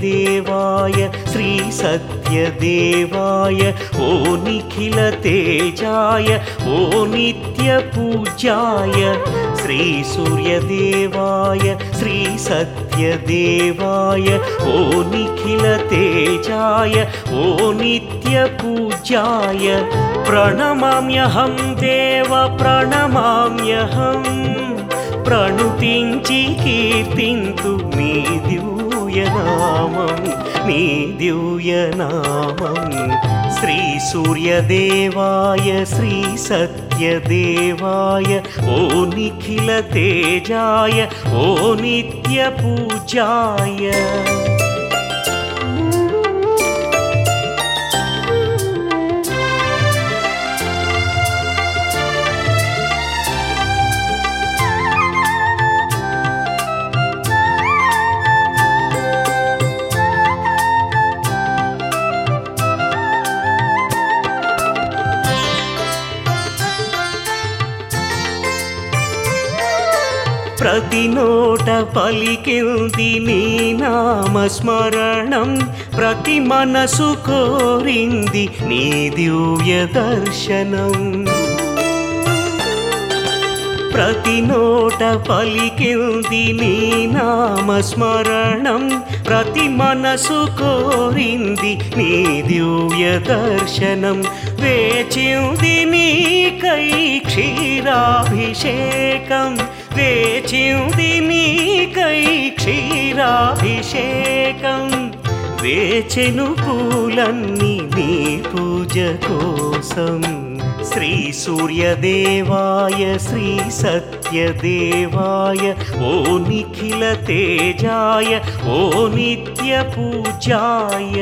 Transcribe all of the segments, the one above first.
श्रीसूर्यदेवाय श्रीसत्यदेवाय ओ निखिलतेजाय ओ नित्यपूज्याय श्रीसूर्यदेवाय श्रीसत्यदेवाय ओ निखिलतेजाय ओ नित्यपूज्याय प्रणमाम्यहं देव प्रणमाम्यहं प्रणुतिंचि कीर्तिंतु नी दिव्यनामं श्रीसूर्यदेवाय श्रीसत्यदेवाय ओ निखिलतेजाय ओ नित्यपूज्याय ప్రతి నోట పలికింది నీ నామస్మరణం ప్రతి మనసు కోరింది నీ దివ్య దర్శనం ప్రతి నోట పలికింది నీ నామస్మరణం ప్రతి మనసు కోరింది నీ దివ్య దర్శనం వేచింది నీకై క్షీరాభిషేకం వేచింది నీకై క్షీరాభిషేకం వేచెను పూలన్నీ నీ పూజ కోసం श्रीसूर्यदेवाय श्रीसत्यदेवाय ओ निखिलतेजाय ओ नित्यपूज्याय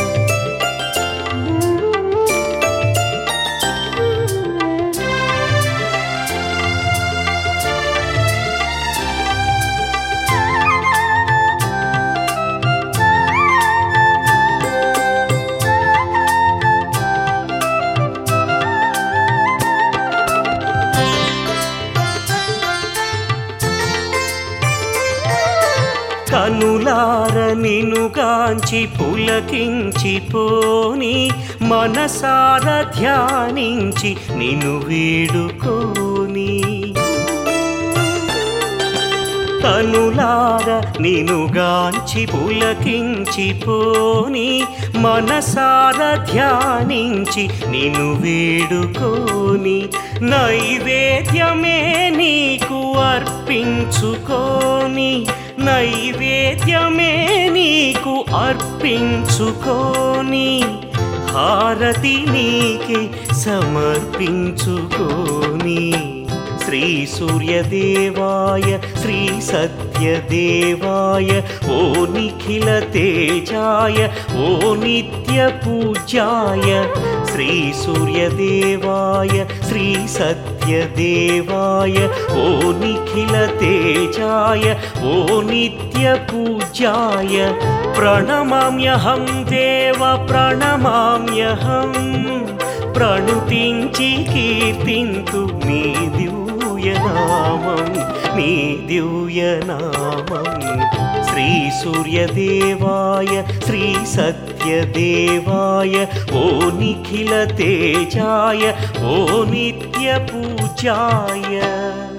కనులార నిన్నుగాంచి పులకించిపోని మనసార ధ్యానించి నిన్ను వేడుకోని కనులార నిన్నుగాంచి పులకించిపోని మనసార ధ్యానించి నిన్ను వేడుకోని నైవేద్యమే నీకు అర్పించుకోని నైవేద్యమే నీకు అర్పించుకోని హారతి నీకే సమర్పించుకోని श्रीसूर्यदेवाय श्रीसत्यदेवाय ओ निखिलतेजाय ओ नित्यपूज्याय श्रीसूर्यदेवाय श्रीसत्यदेवाय ओ निखिलतेजाय ओ नित्यपूज्याय प्रणमाम्यहं देव प्रणमाम्यहं प्रणुतिंचि कीर्तिंतु नी दिव्यनामं श्रीसूर्यदेवाय श्रीसत्यदेवाय ओ निखिलतेजाय ओ नित्यपूज्याय।